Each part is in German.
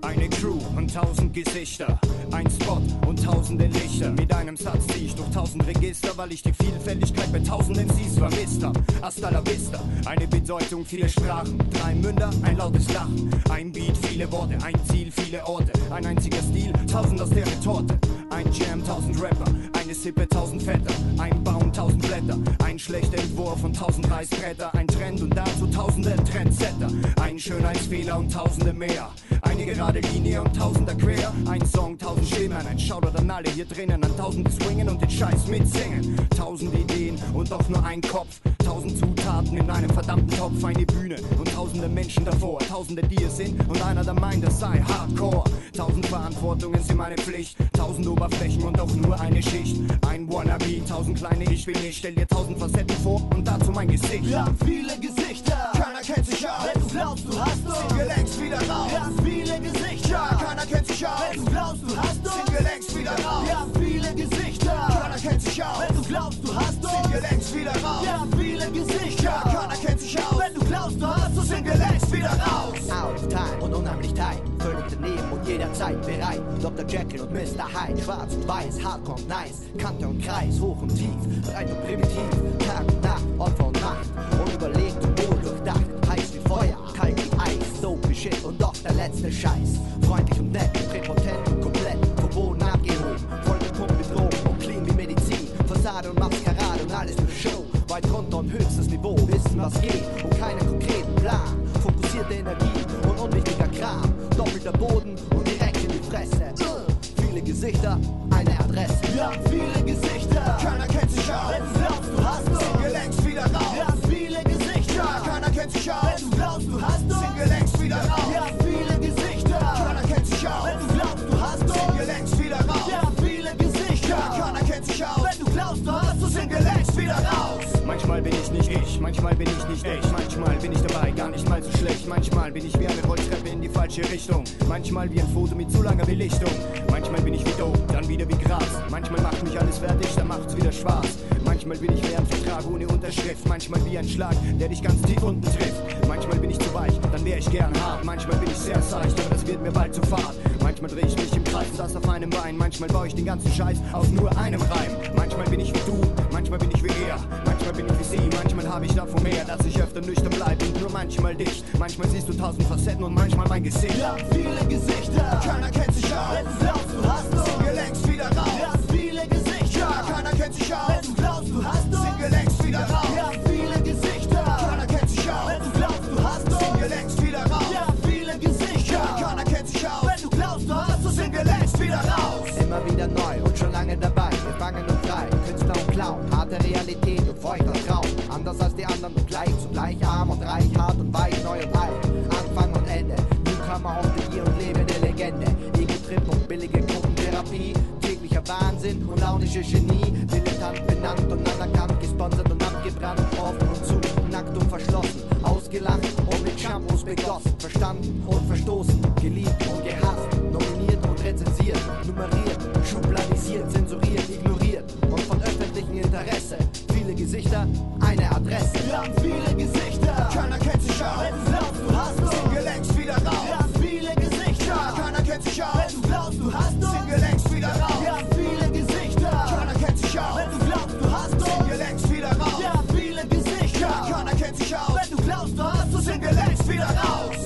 Eine Crew und 1000 Gesichter, ein Spot und tausende Lichter. Mit einem Satz zieh ich durch 1000 Register, weil ich die Vielfältigkeit bei tausenden MCs vermisst hab. Hasta la vista, eine Bedeutung, viele Sprachen, 3 Münder, ein lautes Lachen. Ein Beat, viele Worte, ein Ziel, viele Orte. Ein einziger Stil, 1000 aus der Retorte. Ein Jam, 1000 Rapper, eine Sippe, 1000 Vetter. Ein Baum, 1000 Blätter, ein schlechter Entwurf und 1000 Reißbretter. Ein Trend und dazu tausende Trendsetter. Ein Schönheitsfehler und tausende mehr. Eine gerade Linie und tausender quer. Ein Song, 1000 Stimmen, ein Shoutout an alle hier drinnen. An 1000 swingen und den Scheiß mitsingen. 1000 Ideen und doch nur ein Kopf. 1000 Zutaten in einem verdammten Topf. Eine Bühne und tausende Menschen davor. Tausende, die es sind und einer, der meint, das sei Hardcore. 1000 Verantwortungen sind meine Pflicht. 1000 Oberflächen und auch nur eine Schicht. Ein Wannabe, 1000 kleine Ich bin ich. Stell dir 1000 Facetten vor und dazu mein Gesicht. Wir haben viele Gesichter, keiner kennt sich aus. Wenn du glaubst, du hast uns, sind wir längst wieder raus. Wir haben viele Gesichter, keiner kennt sich aus. Wenn du glaubst, du hast uns, sind wir längst wieder raus. Wir haben viele Gesichter, keiner kennt sich aus. Wenn du glaubst, du hast uns, sind wir längst wieder raus. Wir haben viele Gesichter, keiner kennt sich aus. Wenn du glaubst, du hast uns, sind wir längst wieder raus. Out of time und unheimlich tight, völlig daneben und jederzeit bereit. Dr. Jekyll und Mr. Hyde, schwarz und weiß, Hardcore und nice, Kante und Kreis, hoch und tief, breit und primitiv, Tag und Nacht, Opfer und Macht, unüberlegt und wohldurchdacht, heiß wie Feuer, kalt wie Eis, dope wie Shit und doch der letzte Scheiß. Freundlich und nett, präpotent und komplett, vom Boden abgehoben, voll gepumpt mit Drogen und clean wie Medizin, Fassade und Maskerade und alles nur Show, weit runter und höchstes Niveau, wissen was geht und keinen konkreten Plan, fokussierte Energie und unwichtiger Kram, doppelter Boden und direkt in die Fresse. Viele Gesichter, eine Adresse. Wir haben viele Gesichter, keiner kennt sich aus. Wenn du glaubst, du hast uns, sind wir längst wieder raus. Wir haben viele Gesichter, keiner kennt sich aus. Wenn du glaubst, du hast uns, sind wir längst wieder raus. Wir haben viele Gesichter, keiner kennt sich aus. Wenn du glaubst, du hast uns, sind wir längst wieder raus. Wir haben viele Gesichter, keiner kennt sich aus. Wenn du glaubst, du hast uns, sind wir längst wieder raus. Manchmal bin ich nicht ich, manchmal bin ich nicht echt. Manchmal bin ich dabei, gar nicht mal so schlecht. Manchmal bin ich wie eine Rolltreppe in die falsche Richtung. Manchmal wie ein Foto mit zu langer Belichtung. Manchmal bin ich wie Dope, dann wieder wie Gras. Manchmal macht mich alles fertig, dann macht's wieder Spaß. Manchmal bin ich wie ein Vertrag ohne Unterschrift. Manchmal wie ein Schlag, der dich ganz tief unten trifft. Manchmal bin ich zu weich, dann wär ich gern hart. Manchmal bin ich sehr seicht, aber das wird mir bald zu fad. Manchmal dreh ich mich im Kreis und das auf einem Bein. Manchmal baue ich den ganzen Scheiß auf nur einem Reim. Manchmal bin ich wie du, manchmal bin ich wie er. Manchmal bin ich wie sie, manchmal habe ich davon mehr, dass ich öfter nüchtern bleibe und nur manchmal dich. Manchmal siehst du 1000 Facetten und manchmal mein Gesicht. Wir haben viele Gesichter, keiner kennt sich aus. Wenn du glaubst, du hast uns, sind wir längst wieder raus. Wir haben viele Gesichter, keiner kennt sich aus. Wenn du glaubst, du hast uns, sind wir längst wieder raus. Wir haben viele Gesichter, keiner kennt sich aus. Wenn du glaubst, du hast uns, sind wir längst wieder raus. Wir haben viele Gesichter, keiner kennt sich aus. Wenn du glaubst, du hast uns, sind wir längst wieder raus. Immer wieder neu und schon lange dabei, gefangen und frei, Künstler und Clown, harte Realität und feuchter Traum. Anders als die anderen und gleich, zugleich arm und reich, hart und weich, neu und alt, Anfang und Ende, Newcomer auf die Year und lebende Legende, Ego-Trip und billige Gruppentherapie, täglicher Wahnsinn und launische Genie, Dilettant benannt und anerkannt, gesponsert und abgebrannt, offen und zu, nackt und verschlossen, ausgelacht und mit Shampoos begossen, verstanden und verstoßen, geliebt und gehasst, nominiert und rezensiert, nummeriert, schubladisiert, zensuriert, ignoriert und von öffentlichem Interesse, viele Gesichter, eine Adresse. Wir haben viele Gesichter, keiner kennt sich aus. Wenn du glaubst, du hast uns, sind wir längst wieder raus. Wir haben viele Gesichter, keiner kennt sich aus. Wenn du glaubst, du hast uns, sind wir längst wieder raus. Wir haben viele Gesichter, keiner kennt sich aus. Wenn du glaubst, du hast uns, sind wir längst wieder raus. Wir haben viele Gesichter, keiner kennt sich aus. Wenn du glaubst, du hast uns, sind wir längst wieder raus.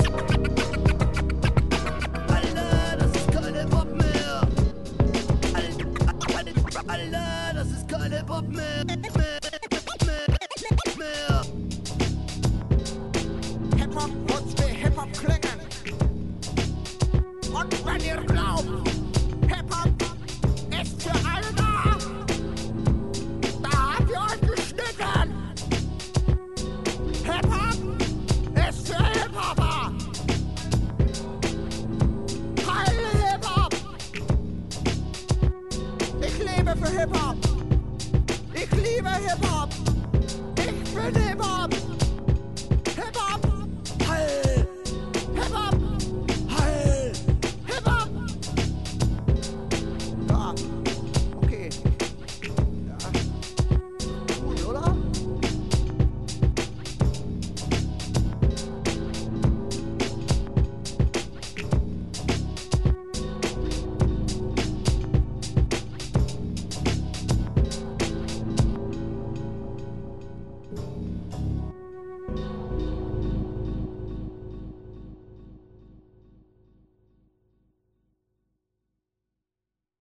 Alter, das ist keine Pop mehr. Alter, das ist keine Pop mehr. Hip-Hop muss wie Hip-Hop klingen. Und wenn ihr glaubt,